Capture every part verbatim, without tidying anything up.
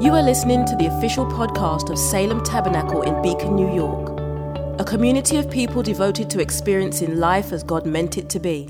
You are listening to the official podcast of Salem Tabernacle in Beacon, New York, a community of people devoted to experiencing life as God meant it to be.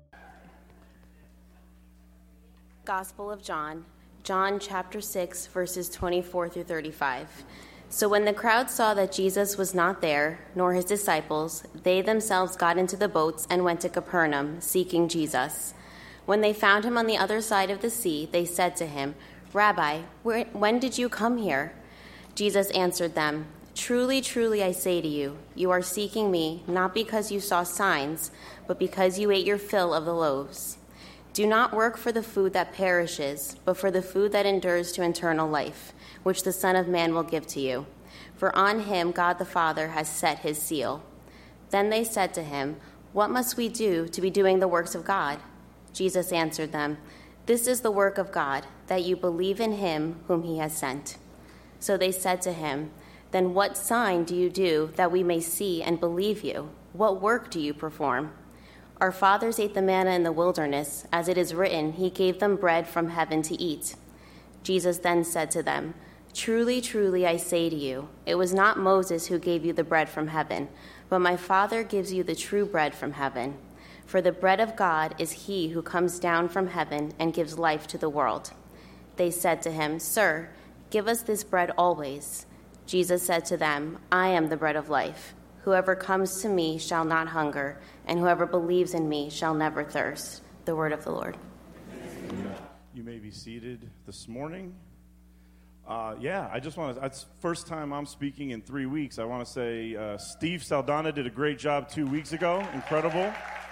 Gospel of John, John chapter six, verses twenty-four through thirty-five. So when the crowd saw that Jesus was not there, nor his disciples, they themselves got into the boats and went to Capernaum, seeking Jesus. When they found him on the other side of the sea, they said to him, "Rabbi, where, when did you come here?" Jesus answered them, "Truly, truly, I say to you, you are seeking me, not because you saw signs, but because you ate your fill of the loaves. Do not work for the food that perishes, but for the food that endures to eternal life, which the Son of Man will give to you. For on him God the Father has set his seal." Then they said to him, "What must we do to be doing the works of God?" Jesus answered them, "This is the work of God, that you believe in him whom he has sent." So they said to him, "Then what sign do you do that we may see and believe you? What work do you perform? Our fathers ate the manna in the wilderness. As it is written, he gave them bread from heaven to eat." Jesus then said to them, "Truly, truly, I say to you, it was not Moses who gave you the bread from heaven, but my Father gives you the true bread from heaven. For the bread of God is he who comes down from heaven and gives life to the world." They said to him, "Sir, give us this bread always." Jesus said to them, "I am the bread of life. Whoever comes to me shall not hunger, and whoever believes in me shall never thirst." The word of the Lord. You may be seated this morning. Uh, yeah, I just want to, it's first time I'm speaking in three weeks. I want to say uh, Steve Saldana did a great job two weeks ago. Incredible.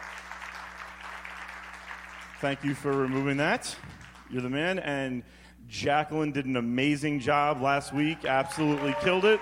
Thank you for removing that. You're the man. And Jacqueline did an amazing job last week. Absolutely killed it.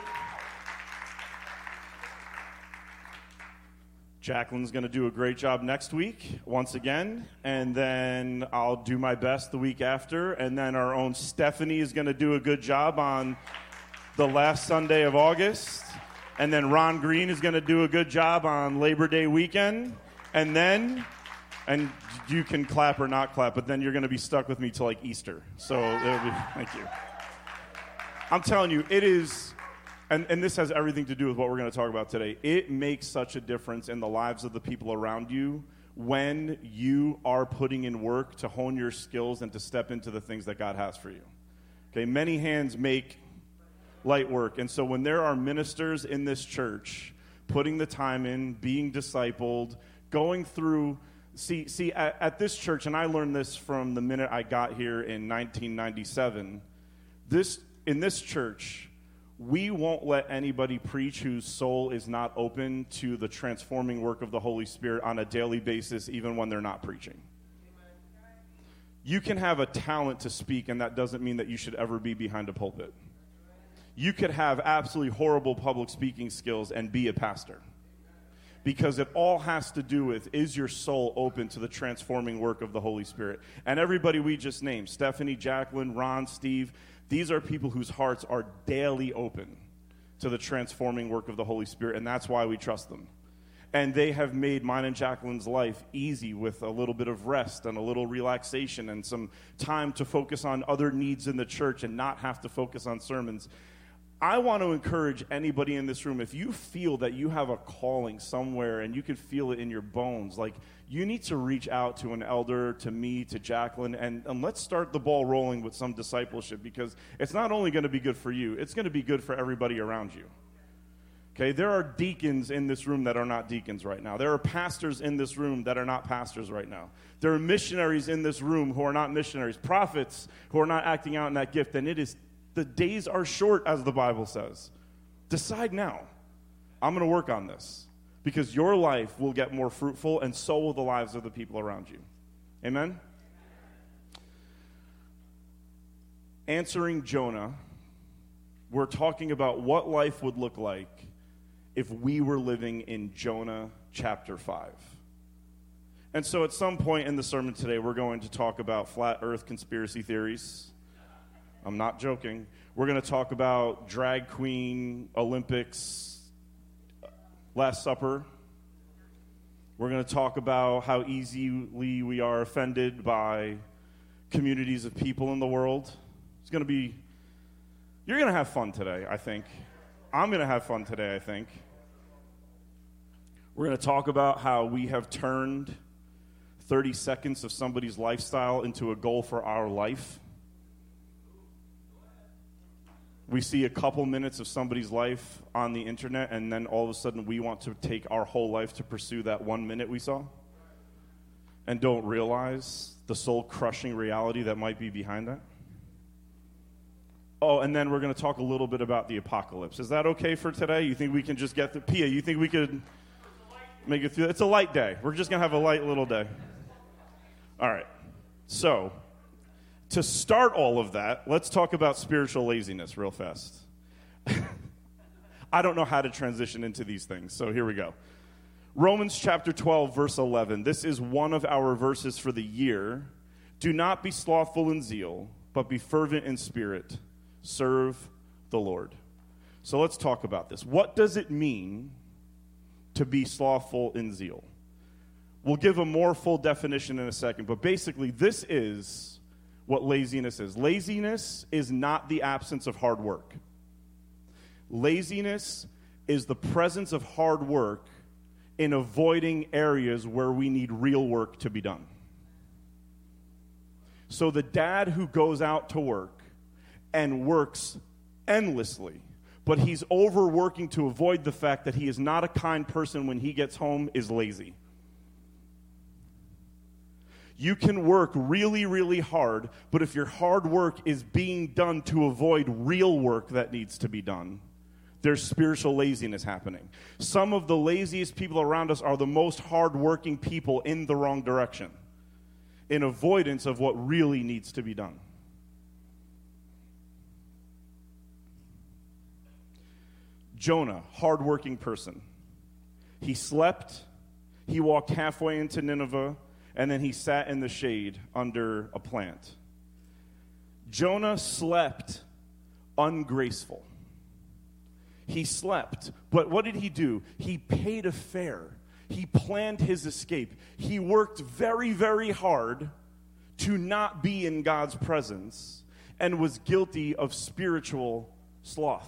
Jacqueline's going to do a great job next week, once again, and then I'll do my best the week after, and then our own Stephanie is going to do a good job on the last Sunday of August, and then Ron Green is going to do a good job on Labor Day weekend, and then, and you can clap or not clap, but then you're going to be stuck with me till like Easter, so it'll be, thank you. I'm telling you, it is... And, and this has everything to do with what we're going to talk about today. It makes such a difference in the lives of the people around you when you are putting in work to hone your skills and to step into the things that God has for you. Okay, many hands make light work. And so when there are ministers in this church putting the time in, being discipled, going through, see, see at, at this church, and I learned this from the minute I got here in nineteen ninety-seven, this in this church, we won't let anybody preach whose soul is not open to the transforming work of the Holy Spirit on a daily basis, even when they're not preaching. You can have a talent to speak, and that doesn't mean that you should ever be behind a pulpit. You could have absolutely horrible public speaking skills and be a pastor. Because it all has to do with, is your soul open to the transforming work of the Holy Spirit? And everybody we just named, Stephanie, Jacqueline, Ron, Steve, these are people whose hearts are daily open to the transforming work of the Holy Spirit, and that's why we trust them. And they have made mine and Jacqueline's life easy with a little bit of rest and a little relaxation and some time to focus on other needs in the church and not have to focus on sermons. I want to encourage anybody in this room, if you feel that you have a calling somewhere and you can feel it in your bones, like you need to reach out to an elder, to me, to Jacqueline, and, and let's start the ball rolling with some discipleship, because it's not only going to be good for you, it's going to be good for everybody around you. Okay, there are deacons in this room that are not deacons right now. There are pastors in this room that are not pastors right now. There are missionaries in this room who are not missionaries, prophets who are not acting out in that gift, and it is the days are short, as the Bible says. Decide now. I'm going to work on this, because your life will get more fruitful, and so will the lives of the people around you. Amen? Answering Jonah, we're talking about what life would look like if we were living in Jonah chapter five. And so at some point in the sermon today, we're going to talk about flat earth conspiracy theories. I'm not joking. We're going to talk about drag queen Olympics, Last Supper. We're going to talk about how easily we are offended by communities of people in the world. It's going to be You're going to have fun today, I think. I'm going to have fun today, I think. We're going to talk about how we have turned thirty seconds of somebody's lifestyle into a goal for our life. We see a couple minutes of somebody's life on the internet, and then all of a sudden we want to take our whole life to pursue that one minute we saw, and don't realize the soul-crushing reality that might be behind that. Oh, and then we're going to talk a little bit about the apocalypse. Is that okay for today? You think we can just get the Pia? You think we could make it through? It's a light day. We're just going to have a light little day. All right. So, to start all of that, let's talk about spiritual laziness real fast. I don't know how to transition into these things, so here we go. Romans chapter twelve, verse eleven. This is one of our verses for the year. Do not be slothful in zeal, but be fervent in spirit. Serve the Lord. So let's talk about this. What does it mean to be slothful in zeal? We'll give a more full definition in a second, but basically this is what laziness is. Laziness is not the absence of hard work. Laziness is the presence of hard work in avoiding areas where we need real work to be done. So the dad who goes out to work and works endlessly, but he's overworking to avoid the fact that he is not a kind person when he gets home, is lazy. You can work really, really hard, but if your hard work is being done to avoid real work that needs to be done, there's spiritual laziness happening. Some of the laziest people around us are the most hardworking people in the wrong direction, in avoidance of what really needs to be done. Jonah, hardworking person. He slept, he walked halfway into Nineveh, and then he sat in the shade under a plant. Jonah slept ungraceful. He slept, but what did he do? He paid a fare. He planned his escape. He worked very, very hard to not be in God's presence and was guilty of spiritual sloth.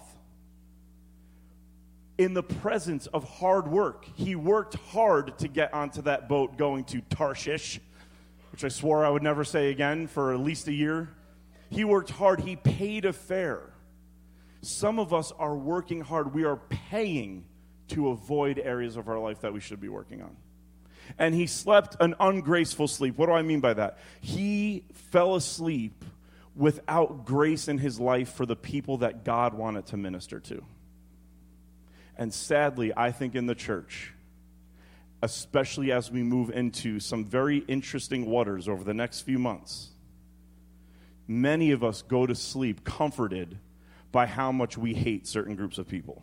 In the presence of hard work, he worked hard to get onto that boat going to Tarshish, which I swore I would never say again for at least a year. He worked hard. He paid a fare. Some of us are working hard. We are paying to avoid areas of our life that we should be working on. And he slept an ungraceful sleep. What do I mean by that? He fell asleep without grace in his life for the people that God wanted to minister to. And sadly, I think in the church, especially as we move into some very interesting waters over the next few months, many of us go to sleep comforted by how much we hate certain groups of people.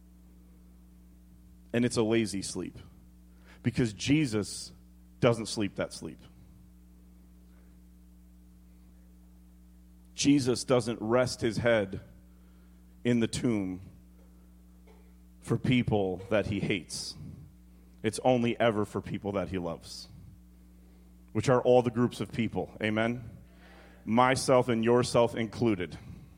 And it's a lazy sleep, because Jesus doesn't sleep that sleep. Jesus doesn't rest his head in the tomb for people that he hates. It's only ever for people that he loves, which are all the groups of people. Amen? Myself and yourself included.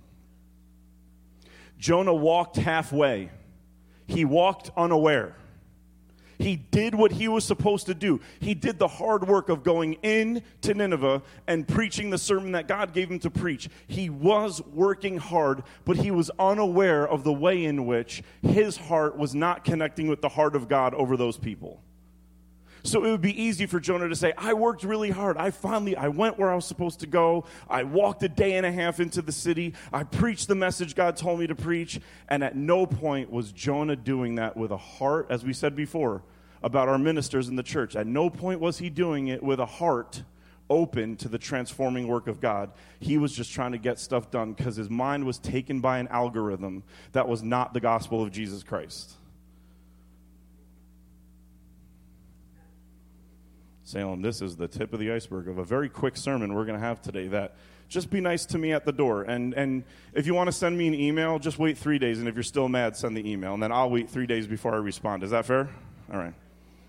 Jonah walked halfway. He walked unaware. He did what he was supposed to do. He did the hard work of going in to Nineveh and preaching the sermon that God gave him to preach. He was working hard, but he was unaware of the way in which his heart was not connecting with the heart of God over those people. So it would be easy for Jonah to say, I worked really hard. I finally, I went where I was supposed to go. I walked a day and a half into the city. I preached the message God told me to preach. And at no point was Jonah doing that with a heart, as we said before, about our ministers in the church. At no point was he doing it with a heart open to the transforming work of God. He was just trying to get stuff done because his mind was taken by an algorithm that was not the gospel of Jesus Christ. Salem, this is the tip of the iceberg of a very quick sermon we're going to have today that just be nice to me at the door. And and if you want to send me an email, just wait three days. And if you're still mad, send the email. And then I'll wait three days before I respond. Is that fair? All right.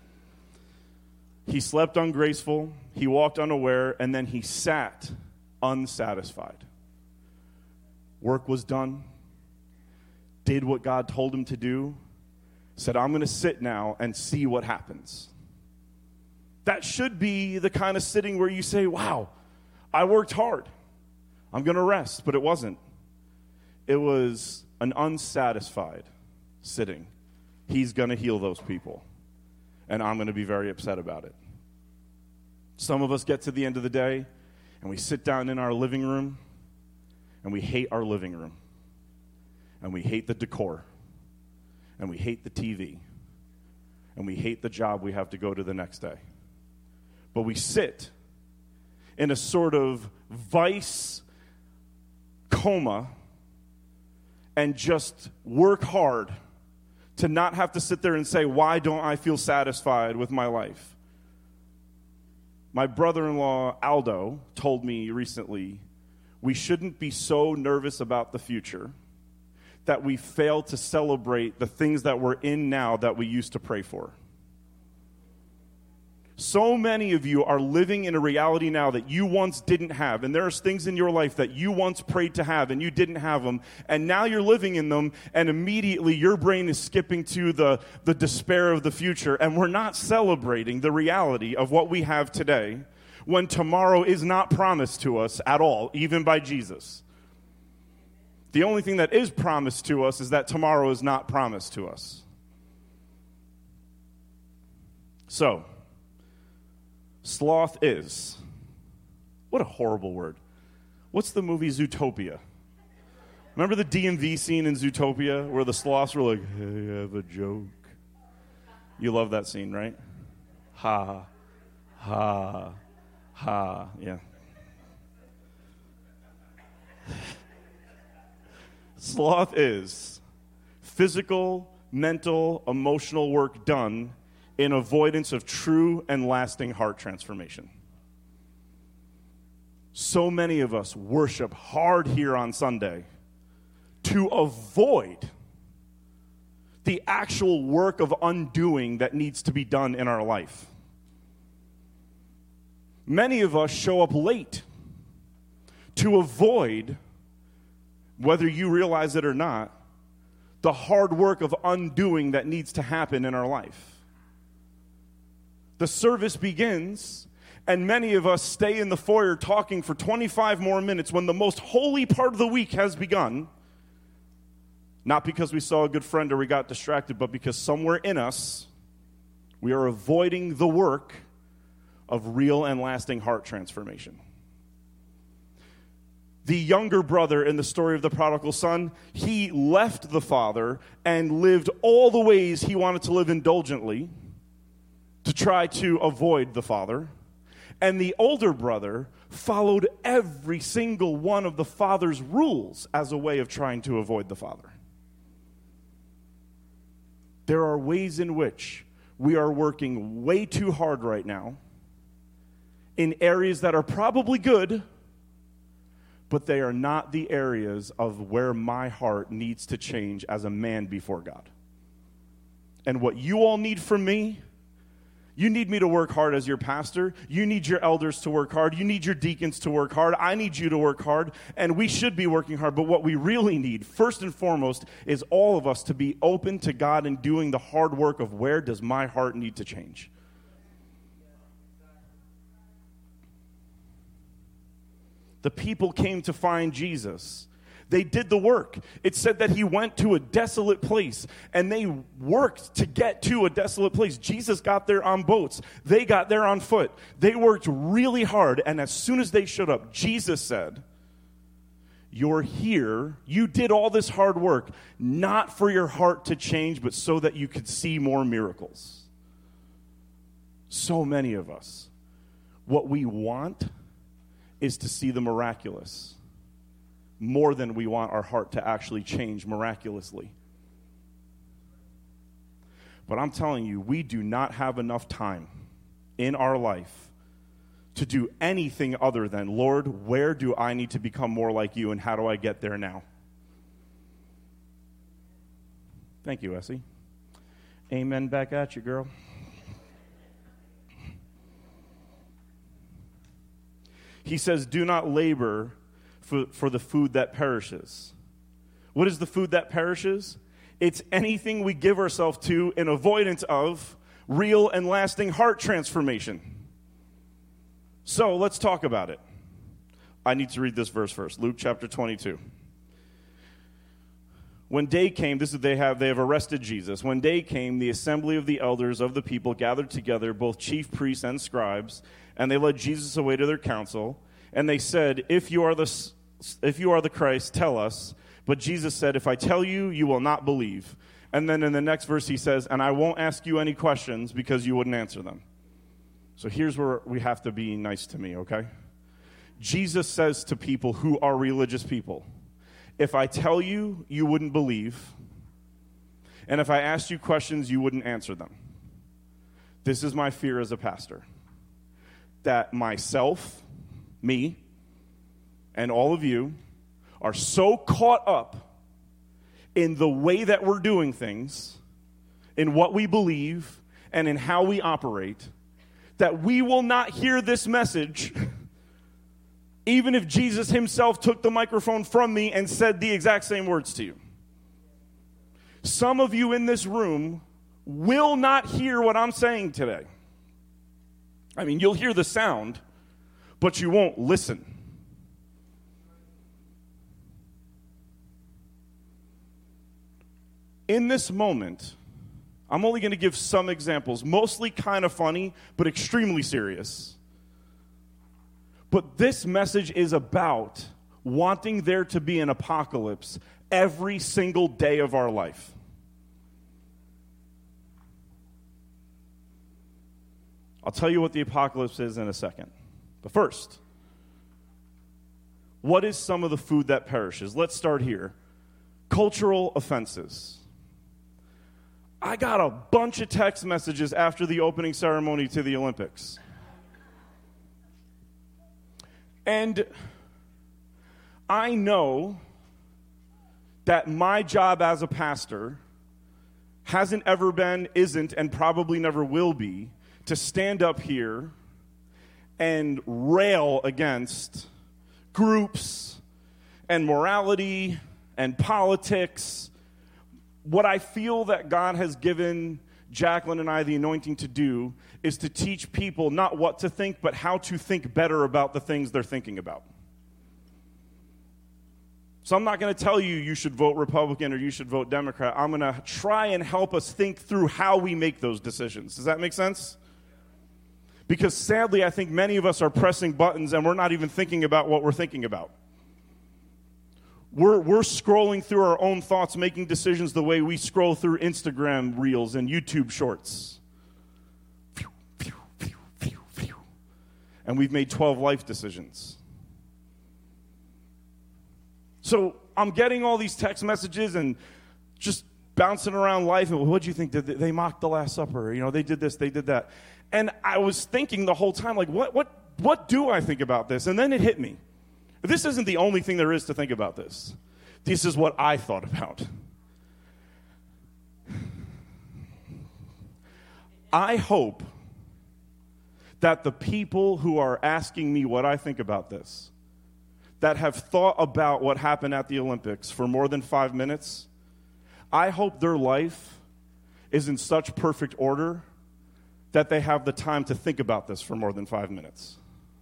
He slept ungraceful. He walked unaware. And then he sat unsatisfied. Work was done. did what God told him to do, said, I'm going to sit now and see what happens. That should be the kind of sitting where you say, wow, I worked hard. I'm going to rest. But it wasn't. It was an unsatisfied sitting. He's going to heal those people, and I'm going to be very upset about it. Some of us get to the end of the day, and we sit down in our living room, and we hate our living room, and we hate the decor, and we hate the T V, and we hate the job we have to go to the next day. But we sit in a sort of vice coma and just work hard to not have to sit there and say, why don't I feel satisfied with my life? My brother-in-law, Aldo, told me recently, we shouldn't be so nervous about the future that we fail to celebrate the things that we're in now that we used to pray for. So many of you are living in a reality now that you once didn't have. And there are things in your life that you once prayed to have and you didn't have them. And now you're living in them, and immediately your brain is skipping to the, the despair of the future. And we're not celebrating the reality of what we have today when tomorrow is not promised to us at all, even by Jesus. The only thing that is promised to us is that tomorrow is not promised to us. So, sloth is. What a horrible word. What's the movie Zootopia? Remember the D M V scene in Zootopia where the sloths were like, hey, I have a joke. You love that scene, right? Ha, ha, ha. Yeah. Sloth is physical, mental, emotional work done in avoidance of true and lasting heart transformation. So many of us worship hard here on Sunday to avoid the actual work of undoing that needs to be done in our life. Many of us show up late to avoid, whether you realize it or not, the hard work of undoing that needs to happen in our life. The service begins, and many of us stay in the foyer talking for twenty-five more minutes when the most holy part of the week has begun. Not because we saw a good friend or we got distracted, but because somewhere in us, we are avoiding the work of real and lasting heart transformation. The younger brother in the story of the prodigal son, he left the father and lived all the ways he wanted to live indulgently to try to avoid the father. And the older brother followed every single one of the father's rules as a way of trying to avoid the father. There are ways in which we are working way too hard right now in areas that are probably good, but they are not the areas of where my heart needs to change as a man before God. And what you all need from me, you need me to work hard as your pastor. You need your elders to work hard. You need your deacons to work hard. I need you to work hard. And we should be working hard. But what we really need, first and foremost, is all of us to be open to God and doing the hard work of where does my heart need to change. The people came to find Jesus. They did the work. It said that he went to a desolate place, and they worked to get to a desolate place. Jesus got there on boats. They got there on foot. They worked really hard, and as soon as they showed up, Jesus said, you're here. You did all this hard work, not for your heart to change, but so that you could see more miracles. So many of us, what we want is to see the miraculous more than we want our heart to actually change miraculously. But I'm telling you, we do not have enough time in our life to do anything other than, Lord, where do I need to become more like you, and how do I get there now? Thank you, Essie. Amen back at you, girl. He says, do not labor for, for the food that perishes. What is the food that perishes? It's anything we give ourselves to in avoidance of real and lasting heart transformation. So let's talk about it. I need to read this verse first. Luke chapter twenty-two. When day came, this is they have they have arrested Jesus. When day came, the assembly of the elders of the people gathered together, both chief priests and scribes, and they led Jesus away to their council. And they said, "If you are the if you are the Christ, tell us." But Jesus said, "If I tell you, you will not believe." And then in the next verse he says, "And I won't ask you any questions because you wouldn't answer them." So here's where we have to be nice to me, okay? Jesus says to people who are religious people, if I tell you, you wouldn't believe, and if I asked you questions, you wouldn't answer them. This is my fear as a pastor, that myself, me, and all of you are so caught up in the way that we're doing things, in what we believe, and in how we operate, that we will not hear this message even if Jesus himself took the microphone from me and said the exact same words to you. Some of you in this room will not hear what I'm saying today. I mean, you'll hear the sound, but you won't listen. In this moment, I'm only going to give some examples, mostly kind of funny, but extremely serious. But this message is about wanting there to be an apocalypse every single day of our life. I'll tell you what the apocalypse is in a second. But first, what is some of the food that perishes? Let's start here. Cultural offenses. I got a bunch of text messages after the opening ceremony to the Olympics. And I know that my job as a pastor hasn't ever been, isn't, and probably never will be to stand up here and rail against groups and morality and politics. What I feel that God has given Jacqueline and I the anointing to do is to teach people not what to think, but how to think better about the things they're thinking about. So I'm not going to tell you you should vote Republican or you should vote Democrat. I'm going to try and help us think through how we make those decisions. Does that make sense? Because sadly, I think many of us are pressing buttons and we're not even thinking about what we're thinking about. We're, we're scrolling through our own thoughts, making decisions the way we scroll through Instagram Reels and YouTube Shorts. Phew, phew, phew, phew, phew. And we've made twelve life decisions. So I'm getting all these text messages and just bouncing around life. And what do you think? Did they, they mocked the Last Supper? You know, they did this, they did that. And I was thinking the whole time, like, what, what, what do I think about this? And then it hit me. This isn't the only thing there is to think about this. This is what I thought about. I hope that the people who are asking me what I think about this, that have thought about what happened at the Olympics for more than five minutes, I hope their life is in such perfect order that they have the time to think about this for more than five minutes.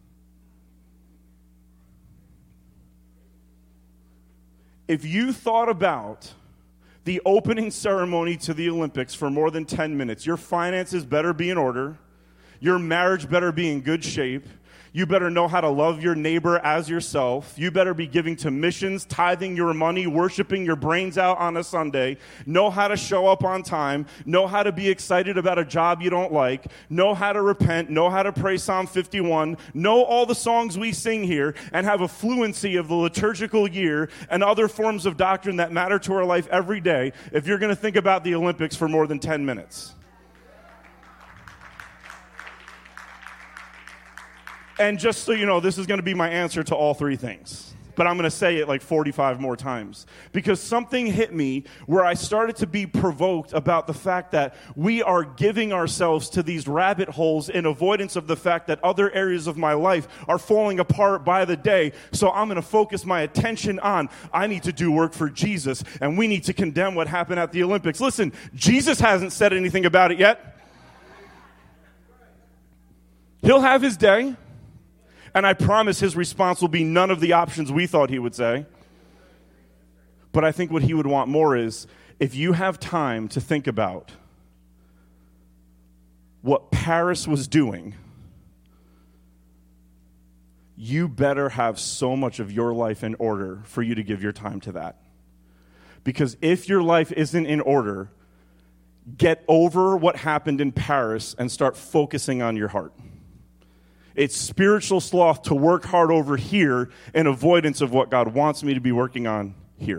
If you thought about the opening ceremony to the Olympics for more than ten minutes, your finances better be in order, your marriage better be in good shape, you better know how to love your neighbor as yourself, you better be giving to missions, tithing your money, worshiping your brains out on a Sunday, know how to show up on time, know how to be excited about a job you don't like, know how to repent, know how to pray Psalm fifty-one, know all the songs we sing here, and have a fluency of the liturgical year and other forms of doctrine that matter to our life every day if you're going to think about the Olympics for more than ten minutes. And just so you know, this is going to be my answer to all three things. but I'm going to say it like forty-five more times. Because something hit me where I started to be provoked about the fact that we are giving ourselves to these rabbit holes in avoidance of the fact that other areas of my life are falling apart by the day. So I'm going to focus my attention on, I need to do work for Jesus, and we need to condemn what happened at the Olympics. Listen, Jesus hasn't said anything about it yet. He'll have his day. And I promise his response will be none of the options we thought he would say. But I think what he would want more is, if you have time to think about what Paris was doing, you better have so much of your life in order for you to give your time to that. Because if your life isn't in order, get over what happened in Paris and start focusing on your heart. It's spiritual sloth to work hard over here in avoidance of what God wants me to be working on here.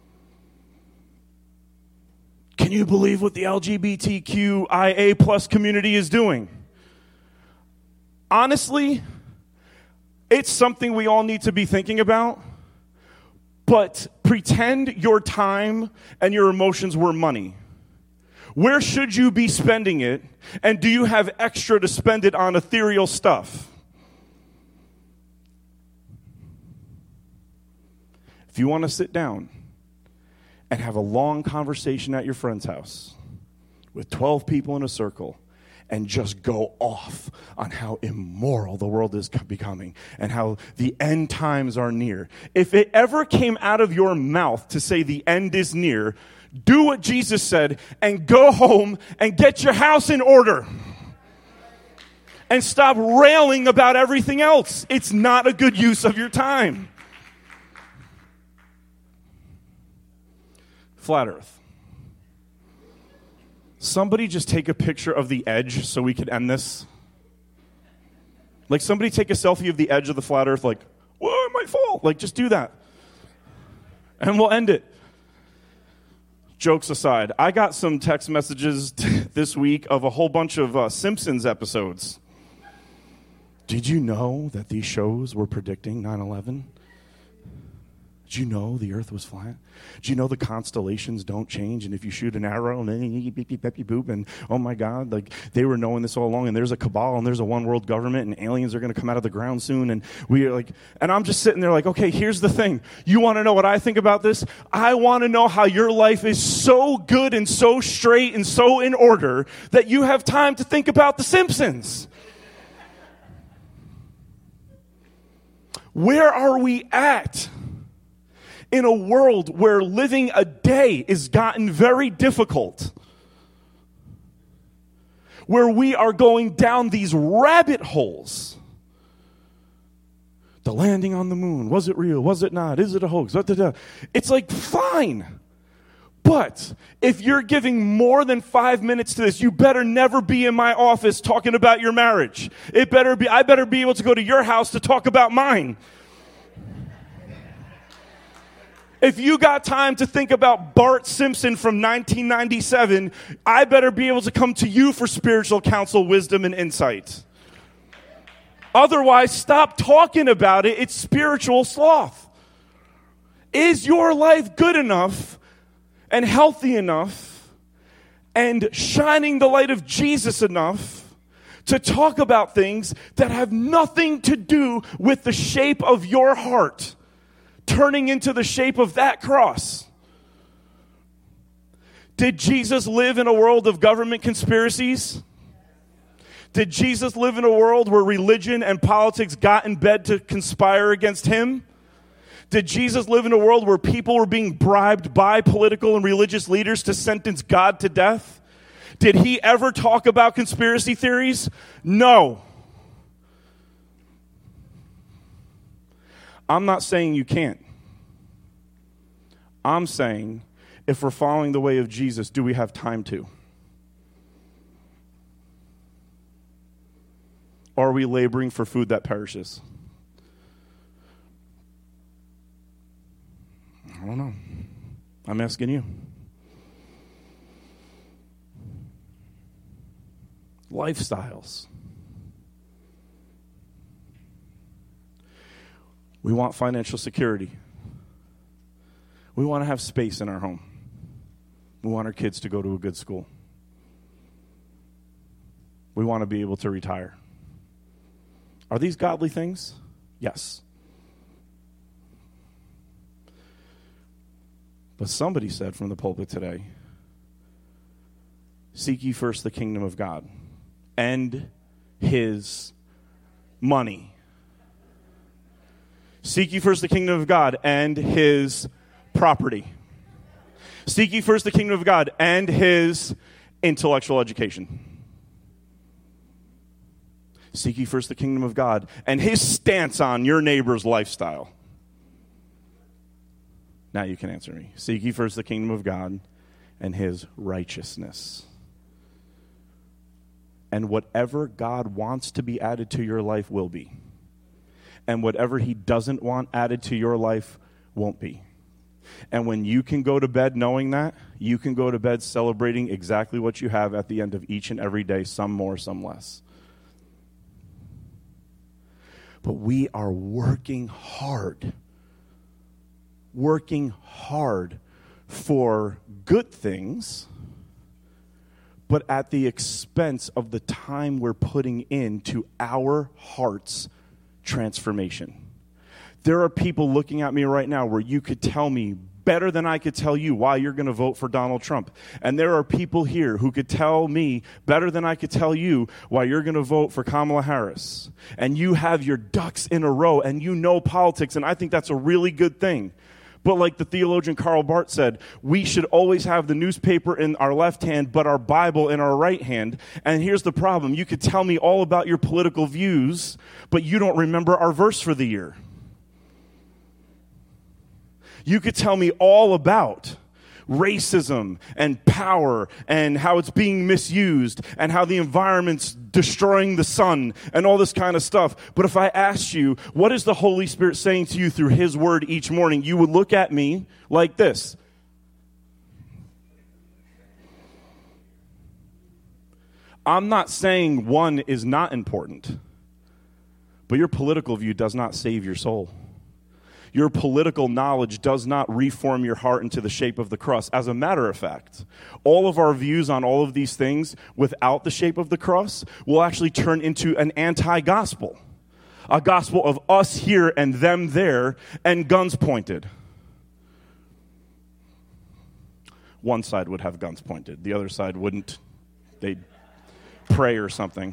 Can you believe what the L G B T Q I A plus community is doing? Honestly, it's something we all need to be thinking about, but pretend your time and your emotions were money. Where should you be spending it? And do you have extra to spend it on ethereal stuff? If you want to sit down and have a long conversation at your friend's house with twelve people in a circle and just go off on how immoral the world is becoming and how the end times are near, if it ever came out of your mouth to say the end is near, do what Jesus said and go home and get your house in order. And stop railing about everything else. It's not a good use of your time. Flat Earth. Somebody just take a picture of the edge so we can end this. Like somebody take a selfie of the edge of the flat Earth like, whoa, it might fall. Like just do that. And we'll end it. Jokes aside, I got some text messages t- this week of a whole bunch of uh, Simpsons episodes. Did you know that these shows were predicting nine eleven? Did you know the earth was flat? Did you know the constellations don't change? And if you shoot an arrow, and then beep, beep, beep, beep, boop, and oh my God, like they were knowing this all along. And there's a cabal, and there's a one world government, and aliens are going to come out of the ground soon. And we are like, and I'm just sitting there like, okay, here's the thing. You want to know what I think about this? I want to know how your life is so good and so straight and so in order that you have time to think about The Simpsons. Where are we at? In a world where living a day is gotten very difficult, where we are going down these rabbit holes. The landing on the moon, was it real? Was it not? Is it a hoax? It's like, fine. But if you're giving more than five minutes to this, you better never be in my office talking about your marriage. It better be, I better be able to go to your house to talk about mine. If you got time to think about Bart Simpson from nineteen ninety-seven, I better be able to come to you for spiritual counsel, wisdom, and insight. Otherwise, stop talking about it. It's spiritual sloth. Is your life good enough and healthy enough and shining the light of Jesus enough to talk about things that have nothing to do with the shape of your heart turning into the shape of that cross? Did Jesus live in a world of government conspiracies? Did Jesus live in a world where religion and politics got in bed to conspire against him? Did Jesus live in a world where people were being bribed by political and religious leaders to sentence God to death? Did he ever talk about conspiracy theories? No. I'm not saying you can't. I'm saying if we're following the way of Jesus, do we have time to? Or are we laboring for food that perishes? I don't know. I'm asking you. Lifestyles. We want financial security. We want to have space in our home. We want our kids to go to a good school. We want to be able to retire. Are these godly things? Yes. But somebody said from the pulpit today, seek ye first the kingdom of God and his money. Seek ye first the kingdom of God and his property. Seek ye first the kingdom of God and his intellectual education. Seek ye first the kingdom of God and his stance on your neighbor's lifestyle. Now you can answer me. Seek ye first the kingdom of God and his righteousness. And whatever God wants to be added to your life will be. And whatever he doesn't want added to your life won't be. And when you can go to bed knowing that, you can go to bed celebrating exactly what you have at the end of each and every day, some more, some less. But we are working hard, working hard for good things, but at the expense of the time we're putting into our heart's transformation. There are people looking at me right now where you could tell me better than I could tell you why you're going to vote for Donald Trump. And there are people here who could tell me better than I could tell you why you're going to vote for Kamala Harris. And you have your ducks in a row and you know politics, and I think that's a really good thing. But like the theologian Karl Barth said, we should always have the newspaper in our left hand, but our Bible in our right hand. And here's the problem. You could tell me all about your political views, but you don't remember our verse for the year. You could tell me all about racism and power and how it's being misused and how the environment's destroying the sun and all this kind of stuff. But if I asked you, what is the Holy Spirit saying to you through his word each morning, you would look at me like this. I'm not saying one is not important, but your political view does not save your soul. Your political knowledge does not reform your heart into the shape of the cross. As a matter of fact, all of our views on all of these things without the shape of the cross will actually turn into an anti-gospel. A gospel of us here and them there and guns pointed. One side would have guns pointed. The other side wouldn't. They'd pray or something.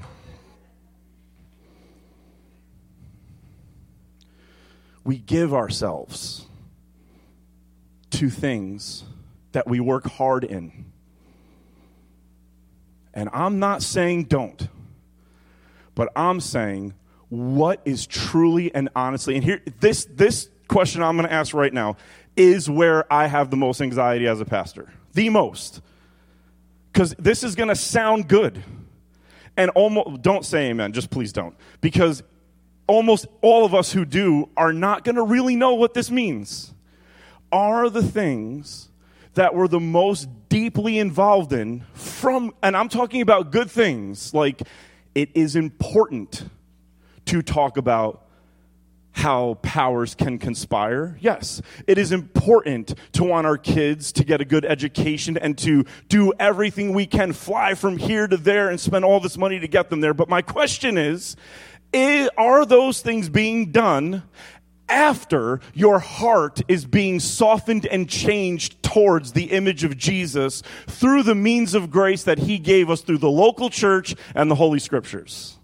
We give ourselves to things that we work hard in. And I'm not saying don't, but I'm saying what is truly and honestly, and here, this, this question I'm going to ask right now is where I have the most anxiety as a pastor. The most. Because this is going to sound good. And almost, don't say amen, just please don't. Because almost all of us who do are not going to really know what this means. Are the things that we're the most deeply involved in from, and I'm talking about good things, like it is important to talk about how powers can conspire. Yes, it is important to want our kids to get a good education and to do everything we can, fly from here to there and spend all this money to get them there. But my question is, are those things being done after your heart is being softened and changed towards the image of Jesus through the means of grace that he gave us through the local church and the Holy Scriptures?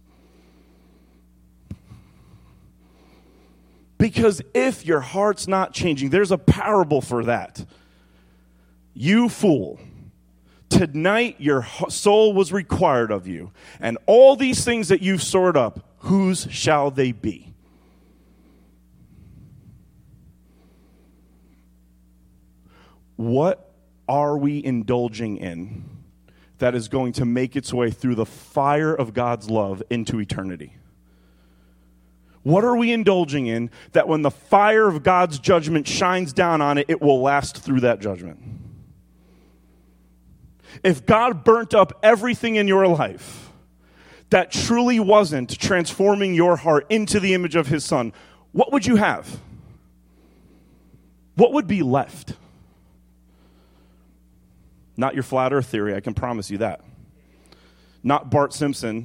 Because if your heart's not changing, there's a parable for that. You fool. Tonight your soul was required of you, and all these things that you've stored up, whose shall they be? What are we indulging in that is going to make its way through the fire of God's love into eternity? What are we indulging in that when the fire of God's judgment shines down on it, it will last through that judgment? If God burnt up everything in your life that truly wasn't transforming your heart into the image of his son, what would you have? What would be left? Not your flat earth theory, I can promise you that. Not Bart Simpson.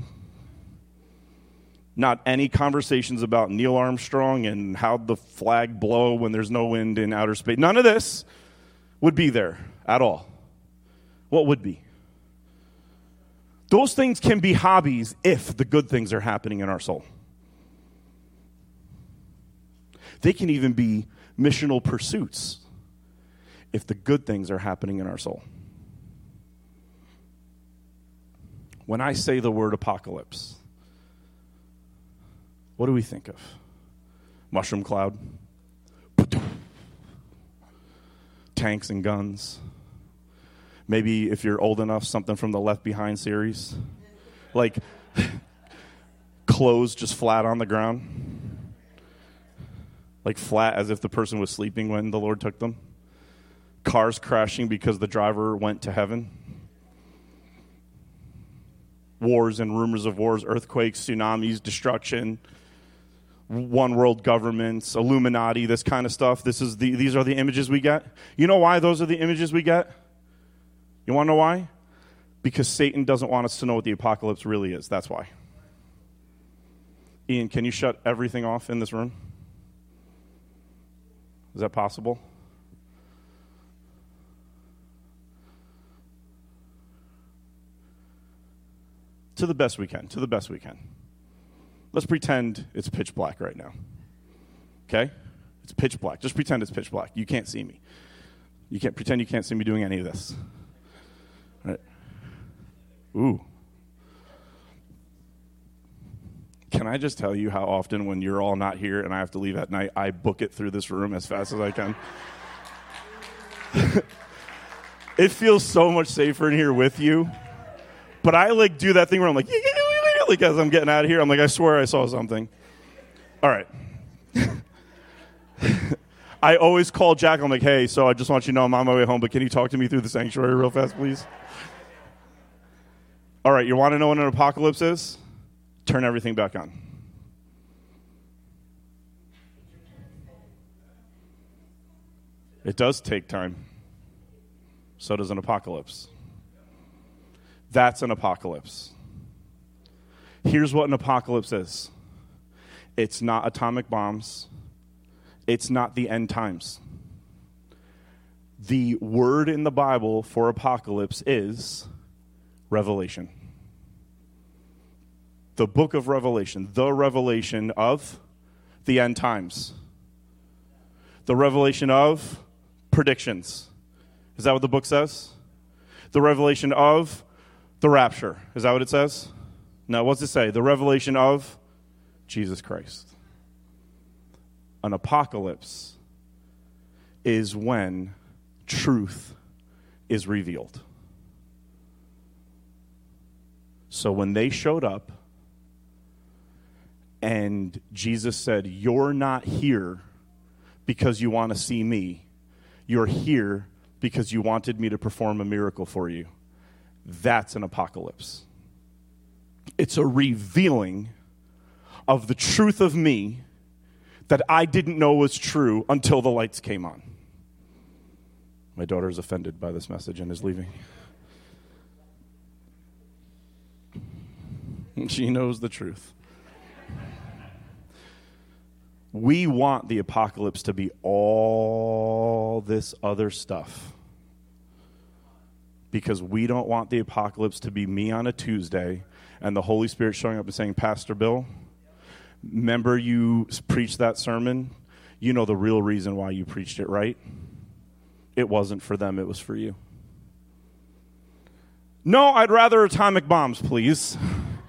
Not any conversations about Neil Armstrong and how the flag blow when there's no wind in outer space. None of this would be there at all. What would be? Those things can be hobbies if the good things are happening in our soul. They can even be missional pursuits if the good things are happening in our soul. When I say the word apocalypse, what do we think of? Mushroom cloud? Tanks and guns? Maybe if you're old enough, something from the Left Behind series. Like clothes just flat on the ground. Like flat as if the person was sleeping when the Lord took them. Cars crashing because the driver went to heaven. Wars and rumors of wars, earthquakes, tsunamis, destruction, one world governments, Illuminati, this kind of stuff. This is the, these are the images we get. You know why those are the images we get? You want to know why? Because Satan doesn't want us to know what the apocalypse really is. That's why. Ian, can you shut everything off in this room? Is that possible? To the best we can, to the best we can. Let's pretend it's pitch black right now. Okay? It's pitch black. Just pretend it's pitch black. You can't see me. You can't pretend you can't see me doing any of this. All right. Ooh. Can I just tell you how often when you're all not here and I have to leave at night, I book it through this room as fast as I can? It feels so much safer in here with you. But I like do that thing where I'm like, like as I'm getting out of here, I'm like, I swear I saw something. All right. I always call Jack. I'm like, hey, so I just want you to know I'm on my way home, but can you talk to me through the sanctuary real fast, please? All right, you want to know what an apocalypse is? Turn everything back on. It does take time. So does an apocalypse. That's an apocalypse. Here's what an apocalypse is. It's not atomic bombs. It's not the end times. The word in the Bible for apocalypse is Revelation. The book of Revelation. The revelation of the end times. The revelation of predictions. Is that what the book says? The revelation of the rapture. Is that what it says? No, what's it say? The revelation of Jesus Christ. An apocalypse is when truth is revealed. So when they showed up and Jesus said, you're not here because you want to see me. You're here because you wanted me to perform a miracle for you. That's an apocalypse. It's a revealing of the truth of me that I didn't know was true until the lights came on. My daughter is offended by this message and is leaving. She knows the truth. We want the apocalypse to be all this other stuff. Because we don't want the apocalypse to be me on a Tuesday and the Holy Spirit showing up and saying, Pastor Bill, remember you preached that sermon? You know the real reason why you preached it, right? It wasn't for them, it was for you. No, I'd rather atomic bombs, please.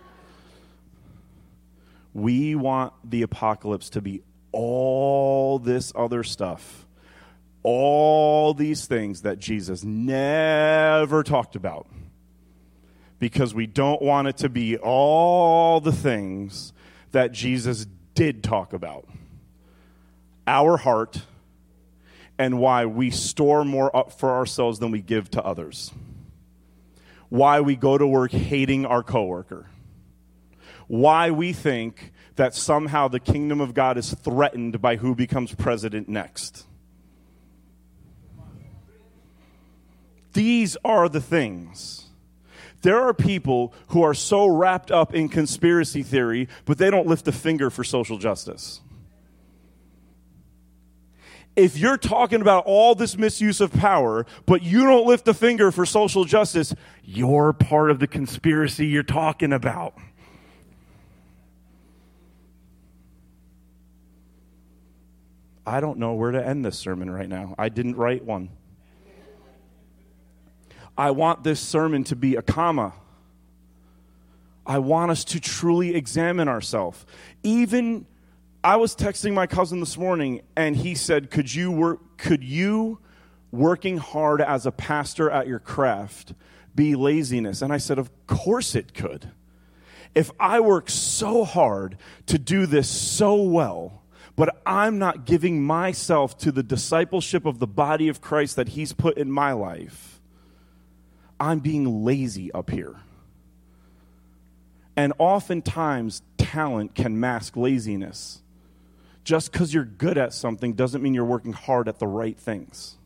We want the apocalypse to be all this other stuff. All these things that Jesus never talked about. Because we don't want it to be all the things that Jesus did talk about. Our heart and why we store more up for ourselves than we give to others. Why we go to work hating our coworker. Why we think that somehow the kingdom of God is threatened by who becomes president next. These are the things. There are people who are so wrapped up in conspiracy theory, but they don't lift a finger for social justice. If you're talking about all this misuse of power, but you don't lift a finger for social justice, you're part of the conspiracy you're talking about. I don't know where to end this sermon right now. I didn't write one. I want this sermon to be a comma. I want us to truly examine ourselves. Even, I was texting my cousin this morning, and he said, could you work, could you, working hard as a pastor at your craft, be laziness? And I said, of course it could. If I work so hard to do this so well, but I'm not giving myself to the discipleship of the body of Christ that he's put in my life, I'm being lazy up here. And oftentimes, talent can mask laziness. Just because you're good at something doesn't mean you're working hard at the right things.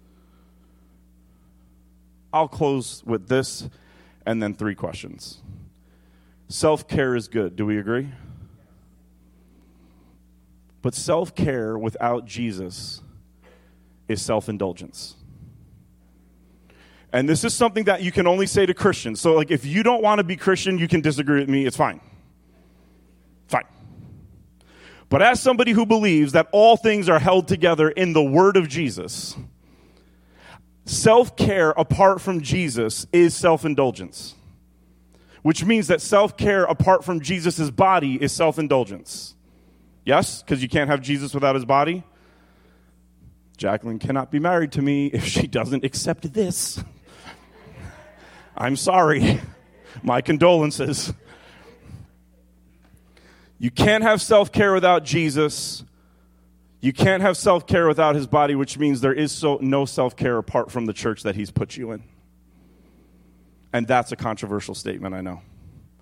I'll close with this and then three questions. Self-care is good. Do we agree? But self-care without Jesus is self-indulgence. And this is something that you can only say to Christians. So, like, if you don't want to be Christian, you can disagree with me. It's fine. Fine. But as somebody who believes that all things are held together in the word of Jesus, self-care apart from Jesus is self-indulgence. Which means that self-care apart from Jesus' body is self-indulgence. Yes? Because you can't have Jesus without his body? Jacqueline cannot be married to me if she doesn't accept this. I'm sorry. My condolences. You can't have self-care without Jesus. You can't have self-care without his body, which means there is so, no self-care apart from the church that he's put you in. And that's a controversial statement, I know.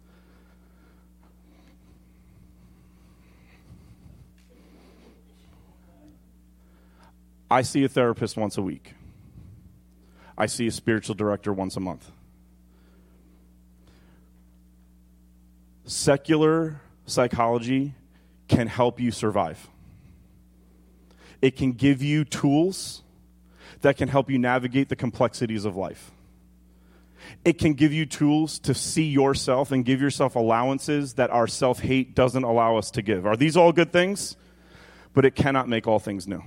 I see a therapist once a week. I see a spiritual director once a month. Secular psychology can help you survive. It can give you tools that can help you navigate the complexities of life. It can give you tools to see yourself and give yourself allowances that our self-hate doesn't allow us to give. Are these all good things? But it cannot make all things new.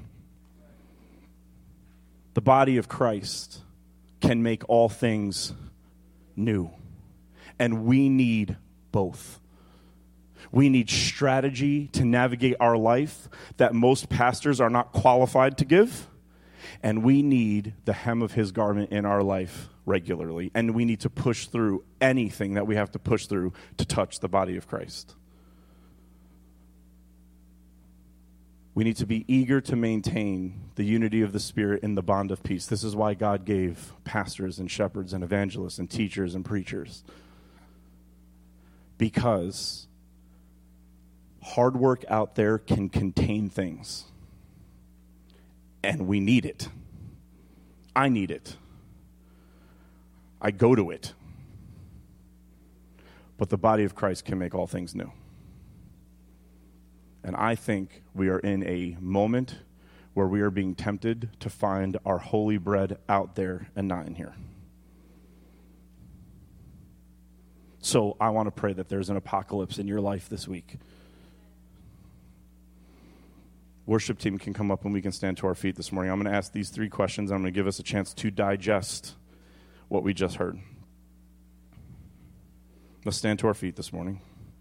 The body of Christ can make all things new. And we need both. We need strategy to navigate our life that most pastors are not qualified to give. And we need the hem of his garment in our life regularly. And we need to push through anything that we have to push through to touch the body of Christ. We need to be eager to maintain the unity of the Spirit in the bond of peace. This is why God gave pastors and shepherds and evangelists and teachers and preachers. Because hard work out there can contain things. And we need it. I need it. I go to it. But the body of Christ can make all things new. And I think we are in a moment where we are being tempted to find our holy bread out there and not in here. So I want to pray that there's an apocalypse in your life this week. Worship team can come up and we can stand to our feet this morning. I'm going to ask these three questions. I'm going to give us a chance to digest what we just heard. Let's stand to our feet this morning.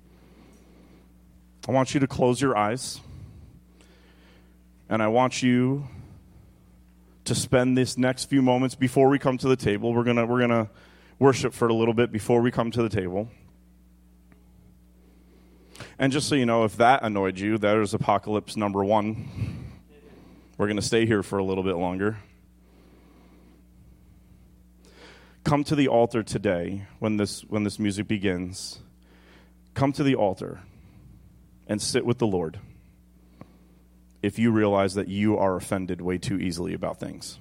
I want you to close your eyes. And I want you to spend this next few moments before we come to the table. We're going to we're going to worship for a little bit before we come to the table. And just so you know, if that annoyed you, that is apocalypse number one. We're going to stay here for a little bit longer. Come to the altar today when this when this music begins. Come to the altar. and sit with the Lord if you realize that you are offended way too easily about things.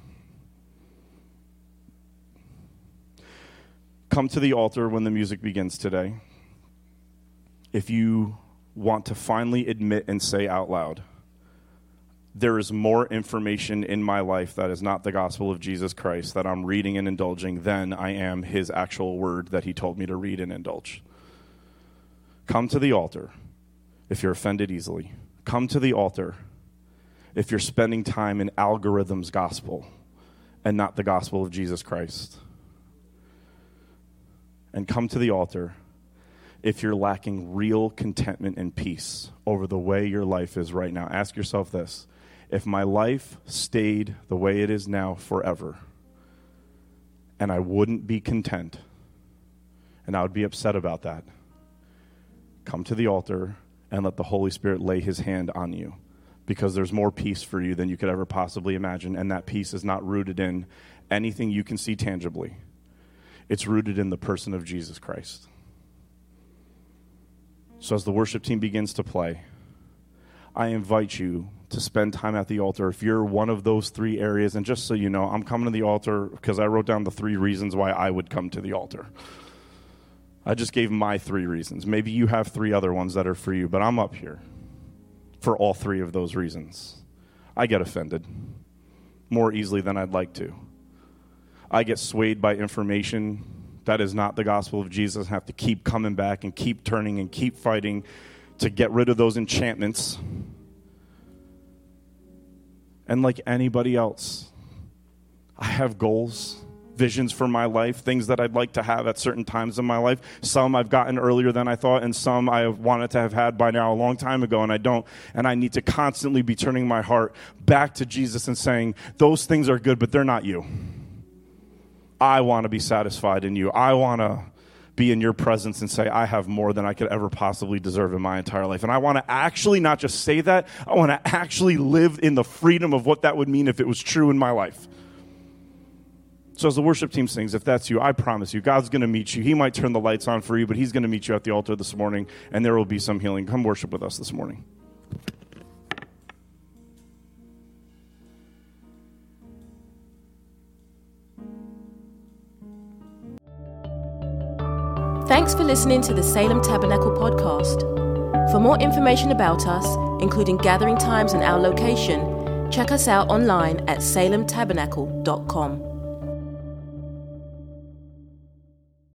Come to the altar when the music begins today if you want to finally admit and say out loud, there is more information in my life that is not the gospel of Jesus Christ that I'm reading and indulging than I am his actual word that he told me to read and indulge. Come to the altar if you're offended easily. Come to the altar if you're spending time in algorithm's gospel and not the gospel of Jesus Christ. And come to the altar if you're lacking real contentment and peace over the way your life is right now. Ask yourself this: if my life stayed the way it is now forever, and I wouldn't be content, and I would be upset about that, come to the altar and let the Holy Spirit lay his hand on you, because there's more peace for you than you could ever possibly imagine, and that peace is not rooted in anything you can see tangibly. It's rooted in the person of Jesus Christ. So as the worship team begins to play, I invite you to spend time at the altar if you're one of those three areas. And just so you know, I'm coming to the altar because I wrote down the three reasons why I would come to the altar. I just gave my three reasons. Maybe you have three other ones that are for you, but I'm up here for all three of those reasons. I get offended more easily than I'd like to. I get swayed by information that is not the gospel of Jesus, and have to keep coming back and keep turning and keep fighting to get rid of those enchantments. And like anybody else, I have goals, visions for my life, things that I'd like to have at certain times in my life. Some I've gotten earlier than I thought, and some I have wanted to have had by now a long time ago, and I don't. And I need to constantly be turning my heart back to Jesus and saying, those things are good, but they're not you. I want to be satisfied in you. I want to be in your presence and say, I have more than I could ever possibly deserve in my entire life. And I want to actually not just say that, I want to actually live in the freedom of what that would mean if it was true in my life. So as the worship team sings, if that's you, I promise you, God's going to meet you. He might turn the lights on for you, but he's going to meet you at the altar this morning, and there will be some healing. Come worship with us this morning. Thanks for listening to the Salem Tabernacle podcast. For more information about us, including gathering times and our location, check us out online at salem tabernacle dot com.